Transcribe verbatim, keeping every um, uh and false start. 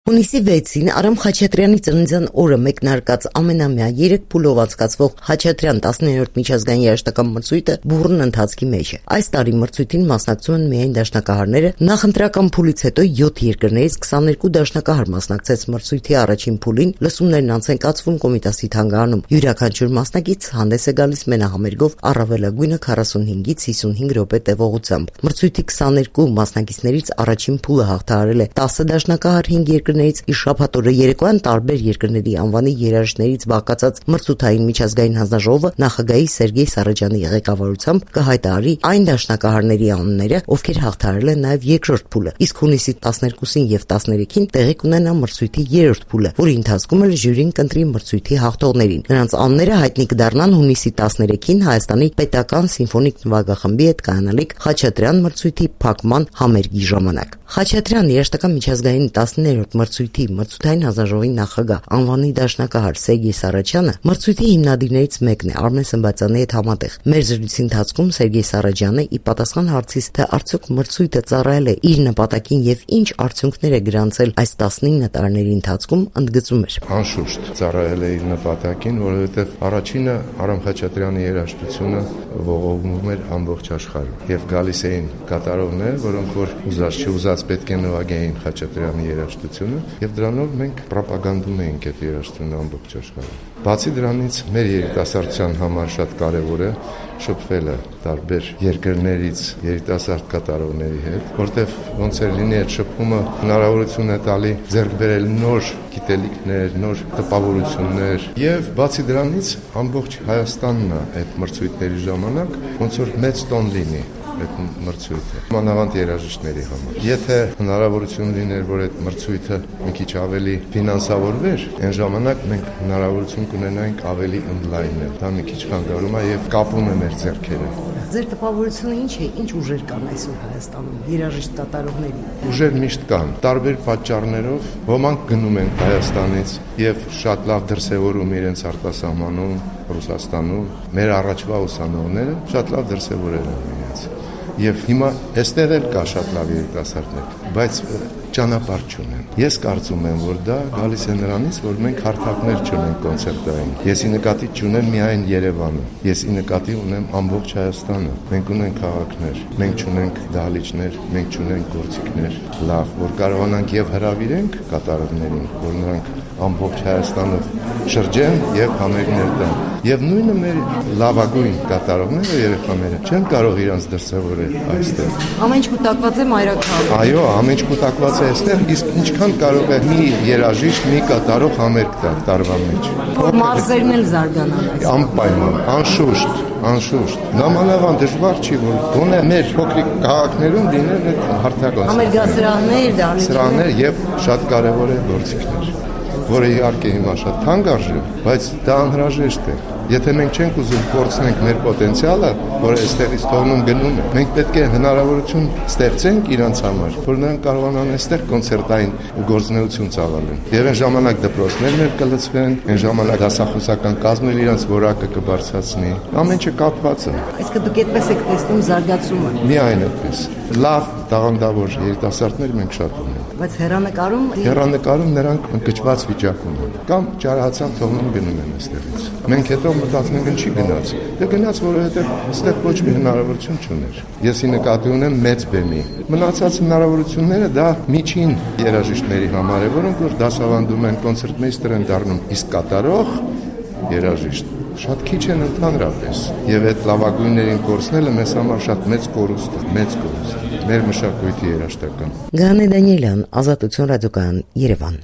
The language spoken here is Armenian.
Հունիսի վեցին Արամ Խաչատրյանի ծննդյան օրը մեկնարկած ամենամյա երեք փուլով անցկացվող Խաչատրյան տասններորդ միջազգային երաժշտական մրցույթը բուռն ընթացքի մեջ է։ Այս տարի մրցույթին մասնակցում են միայն դաշնակահարները։ Նախընտրական փուլից հետո յոթ երկրներից քսաներկու դաշնակահար մասնակցեց մրցույթի առաջին փուլին, լսումներն անց են կացվում Կոմիտասի թանգարանում։ Յուրաքանչյուր մասնակից հանդես է գալիս մենահամերգով առավելագույնը քառասունհինգից հիսունհինգ րոպե տևողությամբ։ Մրցույթի քսաներկու մասնակիցներից առաջին փուլը հաղթահարել է տասը դաշնակահար հինգ երկրներից, իսկ շաբաթ օրը երեկոյան տարբեր երկրների անվանի երաժիշտներից բաղկացած մրցութային միջազգային հանձնաժողովը նախագահի Սերգեյ Սարաջյանի ղեկավարությամբ կհայտարարի այն դաշնակահարների անունները, ովքեր հաղթահարել են նաև երկրորդ փուլը, իսկ հունիսի տասներկուսին եւ տասներեքին տեղի կունենա մրցույթի երրորդ փուլը, որի ընթացքում էլ ժյուրին կընտրի մրցույթի հաղթողներին։ Նրանց անունները հայտնի կդառնան հունիսի տասներեքին Հայաստանի պետական սիմֆոնիկ նվագախմբի հետ կայանալիք Խաչատրյան մրցույթի փակման համերգի ժամանակ։ Խաչատրյան երաժշտական միջազգային տասներորդ մրցույթի մրցութային հանձնաժողովի նախագահ անվանի դաշնակահար Սերգեյ Սարաջյանը մրցույթի հիմնադիրներից մեկն է Արմեն Սմբատյանի հետ համատեղ։ Մեր զրույցի ընթացքում Սերգեյ Սարաջյանը ի պատասխան հարցից, թե արդյոք մրցույթը ծառայել է իր նպատակին եւ ինչ արդյունքներ է գրանցել այս տասնինը տարիների ընթացքում, ընդգծում էր. Անշուշտ ծառայել է իր նպատակին, որովհետեւ առաջինը Արամ Խաչատրյանի երաժշտությունը ողողվում էր ամբողջ աշխարհում եւ գալիս էին կատարողներ, որոնք որ ուզած չուզած պետք է նվագեին Խաչատրյանի երաժշտությունը եւ դրանով մենք պրոպագանդում էինք այդ երաժշտությունը ամբողջ աշխարհում։ Բացի դրանից մեր երիտասարդության համար շատ կարեւոր է շփվելը տարբեր երկրներից երիտասարդ կատարողների հետ, որտեղ ոնց է լինի այդ շփումը հնարավորություն է տալի ձեռք բերել նոր գիտելիքներ, նոր տպավորություններ եւ բացի դրանից ամբողջ Հայաստանն է այդ մրցույթների ժամանակ ոնց որ մեծ տոն լինի այդ մրցույթը մանավանդ երաժիշտների համար։ Եթե հնարավորություն լիներ, որ այդ մրցույթը մի քիչ ավելի ֆինանսավորվեր, այն ժամանակ մենք հնարավորություն կունենայինք ավելի ընդլայնել։ Դա մի քիչ խանգարում է եւ կապում է մեր ձեռքերը։ Ձեր տպավորությունը ինչ է, ինչ ուժեր կան այսօր Հայաստանում երաժիշտ կատարողների։ Ուժեր միշտ կան, տարբեր պատճառներով, ոմանք գնում են Հայաստանից եւ շատ լավ դրսեւորում իրենց արտասահմանում, Ռուսաստանում։ Մեր առաջվա ուսանողները շատ լավ դրսեւորել են իրենց։ Եվ հիմա այստեղ էլ կա շատ լավ երիտասարդներ, բայց ճանապարհ չունեն։ Ես կարծում եմ, որ դա գալիս է նրանից, որ մենք հարթակներ չունենք կոնցերտային։ Եսի նկատի չունեմ միայն Երևանը, եսի նկատի ունեմ ամբողջ Հայաստանը։ Մենք ունենք քաղաքներ, մենք չունենք դահլիճներ, մենք չունենք գործիքներ, լավ, որ կարողանանք եւ հրավիրենք կատարողներին, որ նրանք ամբողջ Հայաստանով շրջեն եւ համերգներ տան։ Եվ նույնը մեր լավագույն կատարողները երեխաները չեն կարող իրանց դրսևորել այստեղ։ Ամեն ինչ կուտակված է մայրաքաղաքում։ Այո, ամեն ինչ կուտակված է այստեղ, իսկ ինչքան կարող է մի երաժիշտ, մի կատարող համերգ տալ տարվա մեջ։ Որ մարզերն էլ զարգանան։ Անպայման, անշուշտ, անշուշտ։ Նամանավան դժվար չի, որ գոնե մեր փոքրիկ քաղաքներում լինեն այդ հարթակոց։ Համերգասրաններ, դահլիճներ։ Սրաներ եւ շատ կարեւոր է գործիքներ, որը իհարկե հիմա շատ թանկ արժի, բայց դա անհրաժեշտ է։ Եթե մենք չենք ուզում կորցնենք մեր պոտենցիալը, որը այստեղից թողնում գնում է, մենք պետք է հնարավորություն ստեղծենք իրանց համար, որ նրանք կարողանան այստեղ կոնցերտային գործունեություն ծավալեն։ Եվ այն ժամանակ դպրոցներն էլ կլցվեն, այն ժամանակ դասախոսական կազմը իրանց որակը կբարձրացնի։ Ամեն ինչը կապված է։ Այսինքն դուք այդպես եք տեսնում զարգացումը։ Միայն այդպես։ Լավ տաղանդավոր երիտասարդներ մենք շատ ունենք։ Բայց հեռանկարում հեռանկարում նրանք ընկճված վիճակում են կամ ճարահացան թողնում գնում են այստեղից։ Մենք հետո մտածում ենք ինչի գնաց։ Դե գնաց, որովհետև այստեղ ոչ մի հնարավորություն չուներ։ Եսի նկատի ունեմ մեծ բեմի։ Մնացած հնարավորությունները դա միջին երաժիշտների համար է, որոնք որ դասավանդում են, կոնցերտմեյստեր են դառնում, իսկ կատարող երաժիշտ շատ քիչ են ընդհանրապես։ Եվ այդ լավագույններին կորցնելը մեզ համար շատ մեծ կորուստ է, մեծ կորուստ։ Մեր մշակույթի երաժշտական։ Գանե Դանիելյան, Ազատություն ռադիոկայան, Երևան։